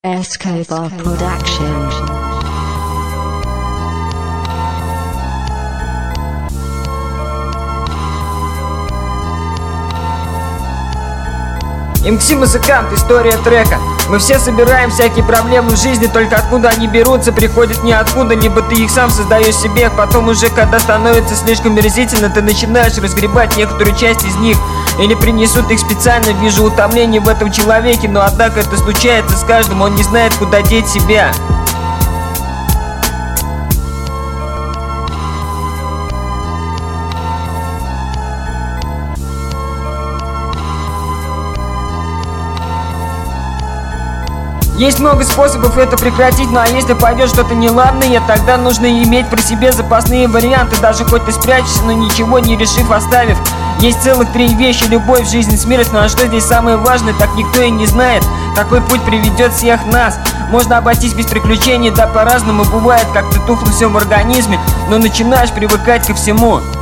Escobar Production. MC-музыкант, история трека. Мы все собираем всякие проблемы в жизни, только откуда они берутся, приходят ниоткуда, либо ты их сам создаешь себе, потом уже, когда становится слишком мерзительно, ты начинаешь разгребать некоторую часть из них, или принесут их специально. Вижу утомление в этом человеке, но однако это случается с каждым, он не знает, куда деть себя. Есть много способов это прекратить, ну а если пойдет что-то неладное, тогда нужно иметь при себе запасные варианты. Даже хоть ты спрячешься, но ничего не решив, оставив. Есть целых 3 вещи: любовь, жизнь, смерть. Ну а что здесь самое важное, так никто и не знает. Какой путь приведет всех нас. Можно обойтись без приключений, да по-разному бывает. Как-то тухло все в организме, но начинаешь привыкать ко всему.